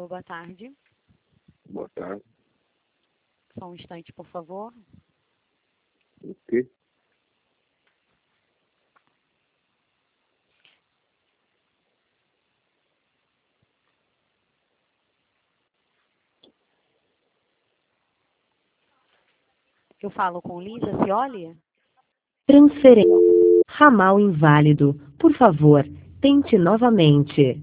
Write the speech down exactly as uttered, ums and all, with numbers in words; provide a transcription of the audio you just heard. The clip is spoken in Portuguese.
Alô, boa tarde. Boa tarde. Só um instante, por favor. O quê? Eu falo com Lisa Cioli? Transferência. Ramal inválido. Por favor, tente novamente.